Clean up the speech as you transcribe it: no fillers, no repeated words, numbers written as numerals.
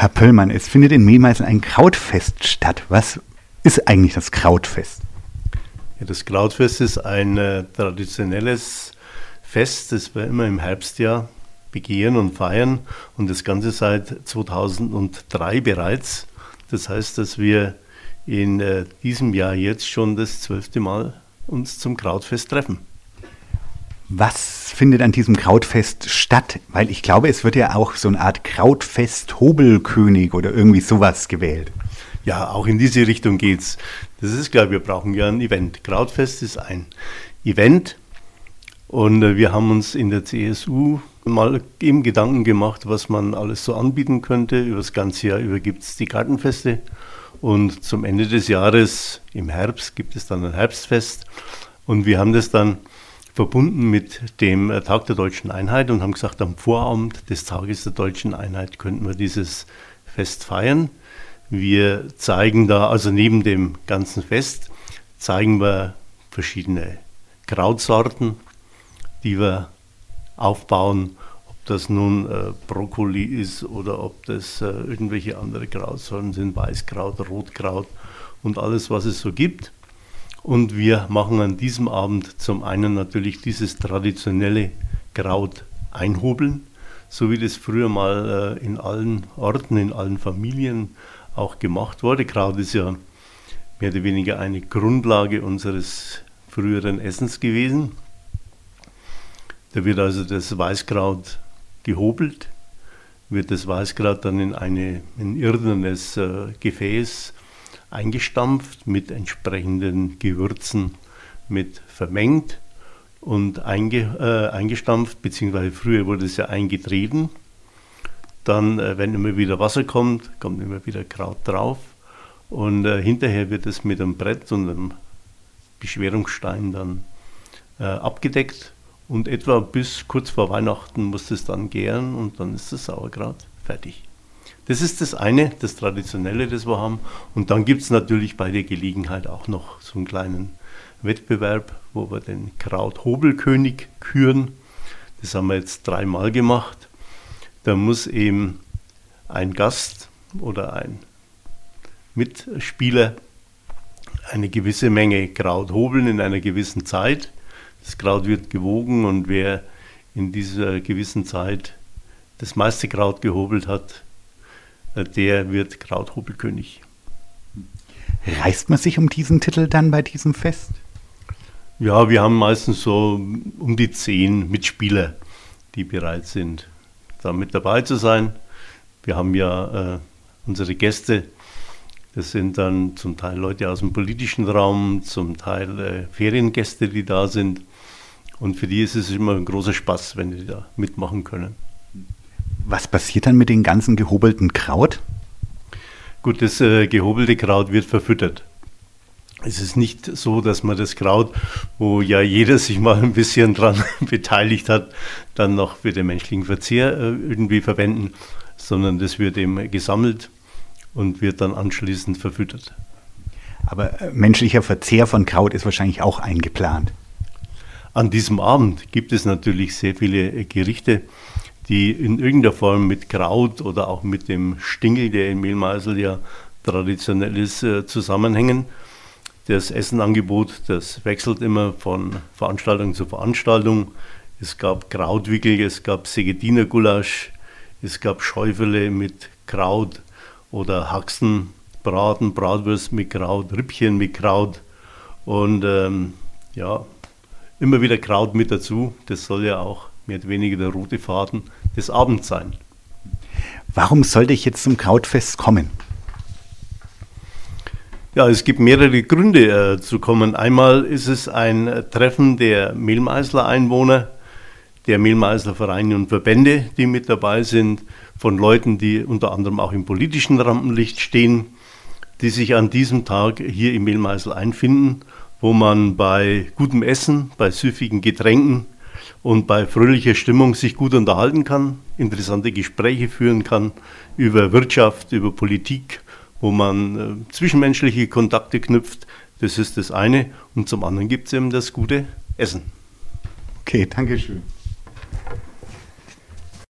Herr Pöllmann, es findet in Mehlmeißen ein Krautfest statt. Was ist eigentlich das Krautfest? Ja, das Krautfest ist ein traditionelles Fest, das wir immer im Herbstjahr begehen und feiern und das Ganze seit 2003 bereits. Das heißt, dass wir in diesem Jahr jetzt schon das 12. Mal uns zum Krautfest treffen. Was findet an diesem Krautfest statt? Weil ich glaube, es wird ja auch so eine Art Krautfest-Hobelkönig oder irgendwie sowas gewählt. Ja, auch in diese Richtung geht's. Das ist klar, wir brauchen ja ein Event. Krautfest ist ein Event und wir haben uns in der CSU mal eben Gedanken gemacht, was man alles so anbieten könnte. Über das ganze Jahr über gibt es die Gartenfeste und zum Ende des Jahres, im Herbst, gibt es dann ein Herbstfest und wir haben das dann verbunden mit dem Tag der Deutschen Einheit und haben gesagt, am Vorabend des Tages der Deutschen Einheit könnten wir dieses Fest feiern. Wir zeigen da, also neben dem ganzen Fest, zeigen wir verschiedene Krautsorten, die wir aufbauen, ob das nun Brokkoli ist oder ob das irgendwelche andere Krautsorten sind, Weißkraut, Rotkraut und alles, was es so gibt. Und wir machen an diesem Abend zum einen natürlich dieses traditionelle Kraut einhobeln, so wie das früher mal in allen Orten, in allen Familien auch gemacht wurde. Kraut ist ja mehr oder weniger eine Grundlage unseres früheren Essens gewesen. Da wird also das Weißkraut gehobelt, wird das Weißkraut dann in ein irdenes Gefäß eingestampft, mit entsprechenden Gewürzen mit vermengt und eingestampft, beziehungsweise früher wurde es ja eingetreten. Dann, wenn immer wieder Wasser kommt, kommt immer wieder Kraut drauf und hinterher wird es mit einem Brett und einem Beschwerungsstein dann abgedeckt und etwa bis kurz vor Weihnachten muss es dann gären und dann ist das Sauerkraut fertig. Das ist das eine, das Traditionelle, das wir haben. Und dann gibt es natürlich bei der Gelegenheit auch noch so einen kleinen Wettbewerb, wo wir den Krauthobelkönig küren. Das haben wir jetzt 3-mal gemacht. Da muss eben ein Gast oder ein Mitspieler eine gewisse Menge Kraut hobeln in einer gewissen Zeit. Das Kraut wird gewogen und wer in dieser gewissen Zeit das meiste Kraut gehobelt hat, der wird Krauthobelkönig. Reißt man sich um diesen Titel dann bei diesem Fest? Ja, wir haben meistens so um die 10 Mitspieler, die bereit sind, da mit dabei zu sein. Wir haben ja unsere Gäste, das sind dann zum Teil Leute aus dem politischen Raum, zum Teil Feriengäste, die da sind. Und für die ist es immer ein großer Spaß, wenn die da mitmachen können. Was passiert dann mit dem ganzen gehobelten Kraut? Gut, das gehobelte Kraut wird verfüttert. Es ist nicht so, dass man das Kraut, wo ja jeder sich mal ein bisschen dran beteiligt hat, dann noch für den menschlichen Verzehr irgendwie verwenden, sondern das wird eben gesammelt und wird dann anschließend verfüttert. Aber menschlicher Verzehr von Kraut ist wahrscheinlich auch eingeplant. An diesem Abend gibt es natürlich sehr viele Gerichte, die in irgendeiner Form mit Kraut oder auch mit dem Stingel, der in Mehlmeißel ja traditionell ist, zusammenhängen. Das Essenangebot, das wechselt immer von Veranstaltung zu Veranstaltung. Es gab Krautwickel, es gab Segediner-Gulasch, es gab Schäufele mit Kraut oder Haxenbraten, Bratwurst mit Kraut, Rippchen mit Kraut und immer wieder Kraut mit dazu. Das soll ja auch mehr oder weniger der rote Faden des Abends sein. Warum sollte ich jetzt zum Krautfest kommen? Ja, es gibt mehrere Gründe zu kommen. Einmal ist es ein Treffen der Mehlmeißler Einwohner, der Mehlmeißler Vereine und Verbände, die mit dabei sind, von Leuten, die unter anderem auch im politischen Rampenlicht stehen, die sich an diesem Tag hier im Mehlmeißel einfinden, wo man bei gutem Essen, bei süffigen Getränken und bei fröhlicher Stimmung sich gut unterhalten kann, interessante Gespräche führen kann über Wirtschaft, über Politik, wo man zwischenmenschliche Kontakte knüpft. Das ist das eine. Und zum anderen gibt es eben das gute Essen. Okay, danke schön.